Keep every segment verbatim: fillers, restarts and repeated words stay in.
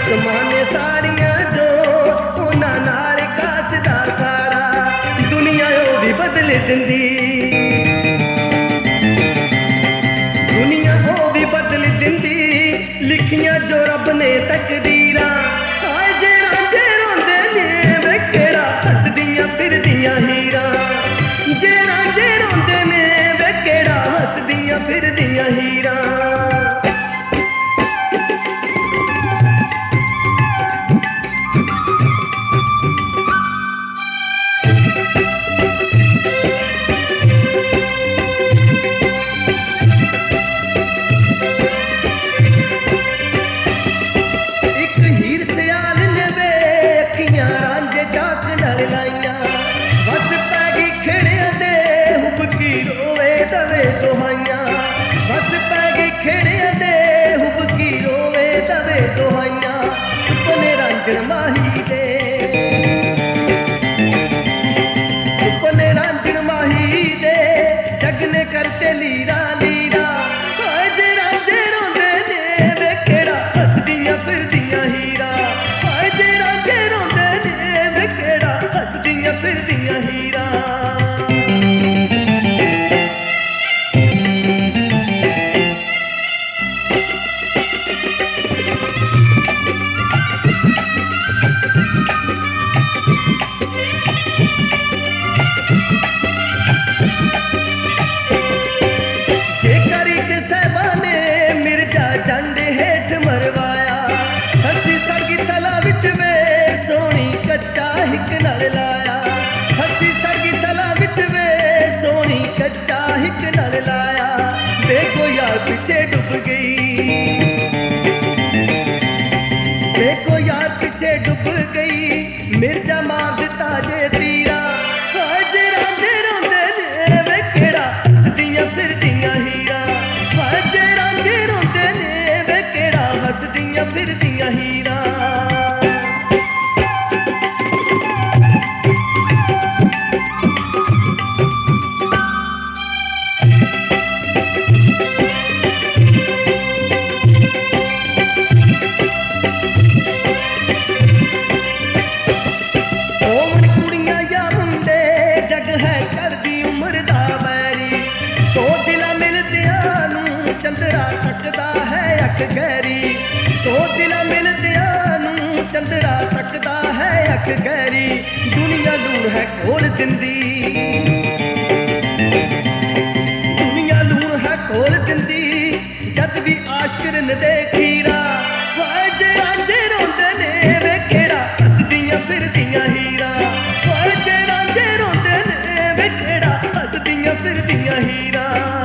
ਰਸਮਾਂ ਨੇ ਸਾੜੀਆਂ ਜੋ ਉਹਨਾਂ ਨਾਲ ਕਾਸਦਾ ਸਾੜਾ, ਦੁਨੀਆ ਉਹ ਵੀ ਬਦਲ ਦਿੰਦੀ, ਦੁਨੀਆ ਉਹ ਵੀ ਬਦਲ ਦਿੰਦੀ, ਲਿਖੀਆਂ ਜੋ ਰੱਬ ਨੇ ਤਕਦੀਰਾਂ। ਹਾਏ ਜੇ ਰਾਂਝੇ ਰੋਂਦੇ ਨੇ ਵੇ ਕਿਹੜਾ ਹੱਸਦੀਆਂ ਫਿਰਦੀਆਂ ਹੀਰਾਂ, ਜੇ ਰਾਂਝੇ ਰੋਂਦੇ ਨੇ ਵੇ ਕਿਹੜਾ ਹੱਸਦੀਆਂ ਫਿਰਦੀਆਂ ਹੀਰਾਂ। ਰਾਂਝੇ ਚਾਕ ਨਾਲ ਲਾਈਆਂ ਵਸ ਪੈ ਗਈ ਖੇੜਿਆਂ ਦੇ ਹੁਬਕੀ ਰੋਵੇ ਦਵੇ ਦੁਹਾਈਆਂ, ਵਸ ਪੈ ਗਈ ਖੇੜਿਆਂ ਦੇ ਹੁਬਕੀ ਰੋਵੇ ਦਵੇ ਦੁਹਾਈਆਂ। ਸੁਪਨੇ ਰਾਂਝਣ ਮਾਹੀ ਦੇ, ਸੁਪਨੇ ਰਾਂਝਣ ਮਾਹੀ ਦੇ, ਜਗ ਨੇ ਕਰਤੇ ਲੀਰਾ ਲੀਰਾ। ਹਾਏ ਜੇ ਰਾਂਝੇ ਰੋਂਦੇ ਨੇ ਵੇ ਕਿਹੜਾ ਹੱਸਦੀਆਂ ਫਿਰਦੀਆਂ ਹੀਰਾਂ, ਹਾਏ ਜੇ ਰਾਂਝੇ ਰੋਂਦੇ ਵੇ ਕਿਹੜਾ ਹੱਸਦੀਆਂ ਫਿਰਦੀਆਂ ਹੀਰਾਂ। ਜੇ ਕਰੀ ਕਿਸੇ ਬਾਨੇ ਮਿਰਜ਼ਾ ਜੰਡ ਹੇਠ ਮਰਵਾਇਆ, ਸੱਸੀ ਸੜਗੀ ਤਲਾ ਵਿੱਚ ਵੇ ਸੋਹਣੀ ਕੱਚਾ ਹਿੱਕ ਨਾਲ ਲਾਇਆ, ਸੱਸੀ ਸੜਗੀ ਤਲਾ ਵਿੱਚ ਵੇ ਸੋਹਣੀ ਕੱਚਾ ਹਿੱਕ ਨਾਲ ਲਾਇਆ। ਵੇਖੋ ਯਾਰ ਪਿੱਛੇ ਡੁੱਬ ਗਈ, ਵੇਖੋ ਯਾਰ ਪਿੱਛੇ ਡੁੱਬ ਗਈ, ਮਿਰਜ਼ਾ ਮਾਰ ਦਿੱਤਾ ਜੇ ਤੀਰਾ। ਹਾਏ ਜੇ ਰਾਂਝੇ ਰੋਂਦੇ ਨੇ ਵੇ ਕਿਹੜਾ ਹੱਸਦੀਆਂ ਫਿਰਦੀਆਂ ਹੀਰਾਂ, ਹਾਏ ਜੇ ਰਾਂਝੇ ਰੋਂਦੇ ਨੇ ਵੇ ਕਿਹੜਾ ਹੱਸਦੀਆਂ ਫਿਰਦੀਆਂ ਹੀਰਾਂ। ਚੰਦਰਾ ਤੱਕਦਾ ਹੈ ਅੱਖ ਗਹਿਰੀ, ਦੋ ਦਿਲਾਂ ਮਿਲਦਿਆਂ ਨੂੰ ਚੰਦਰਾ ਤੱਕਦਾ ਹੈ ਅੱਖ ਗਹਿਰੀ। ਦੁਨੀਆ ਲੂਣ ਹੈ ਖੋਲ ਦਿੰਦੀ, ਦੁਨੀਆ ਲੂਣ ਹੈ ਖੋਲ ਦਿੰਦੀ, ਜਦ ਵੀ ਆਸ਼ਕਰਨ ਦੇ ਖੀਰਾ। ਹਾਏ ਜੇ ਰਾਂਝੇ ਰੋਂਦੇ ਨੇ ਵੇ ਕਿਹੜਾ ਹੱਸਦੀਆਂ ਫਿਰਦੀਆਂ ਹੀਰਾਂ, ਹਾਏ ਜੇ ਰਾਂਝੇ ਰੋਂਦੇ ਨੇ ਵੇ ਕਿਹੜਾ ਹੱਸਦੀਆਂ ਫਿਰਦੀਆਂ ਹੀਰਾਂ।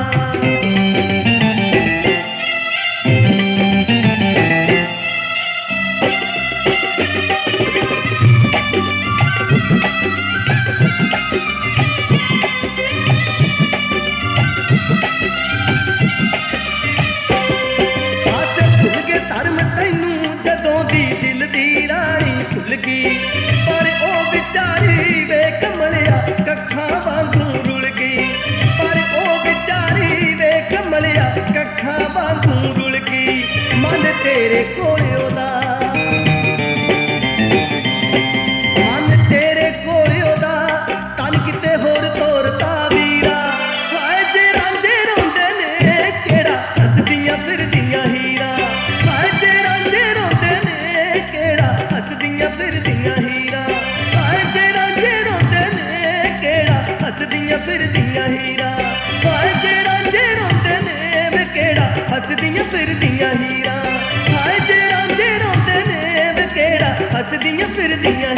ਪਰ ਉਹ ਵਿਚਾਰੀ ਵੇ ਕਮਲਿਆ ਕੱਖਾਂ ਵਾਂਗੂ ਰੁਲ ਗਈ, ਪਰ ਉਹ ਵਿਚਾਰੀ ਵੇ ਕਮਲਿਆ ਕੱਖਾਂ ਵਾਂਗੂ ਰੁਲ ਗਈ। ਮਨ ਤੇਰੇ ਕੋਲ ਉਹਦਾ, ਮਨ ਤੇਰੇ ਕੋਲ ਉਹਦਾ, ਤਨ ਕਿਤੇ ਹੋਰ ਤੋਰਤਾ ਵੀਰਾ। ਹਾਏ ਜੇ ਰਾਂਝੇ ਰੋਂਦੇ ਨੇ ਕਿਹੜਾ ਹੱਸਦੀਆਂ ਫਿਰਦੀਆਂ ਹੀਰਾਂ, ਹਾਏ ਜੇ ਰਾਂਝੇ ਰੋਂਦੇ ਨੇ ਕਿਹੜਾ ਹੱਸਦੀਆਂ ਫਿਰਦੀਆਂ ਹੀਰਾਂ, ਹਾਏ ਜੇ ਰਾਂਝੇ ਰੋਂਦੇ ਨੇ ਕਿਹੜਾ ਹੱਸਦੀਆਂ ਫਿਰਦੀਆਂ ਹੀਰਾਂ, ਹਾਏ ਜੇ ਰਾਂਝੇ ਰੋਂਦੇ ਨੇ ਵੇ ਕਿਹੜਾ ਹੱਸਦੀਆਂ ਫਿਰਦੀਆਂ ਹੀਰਾਂ, ਹਾਏ ਜੇ ਰਾਂਝੇ ਰੋਂਦੇ ਨੇ ਵੇ ਕਿਹੜਾ ਹੱਸਦੀਆਂ ਫਿਰਦੀਆਂ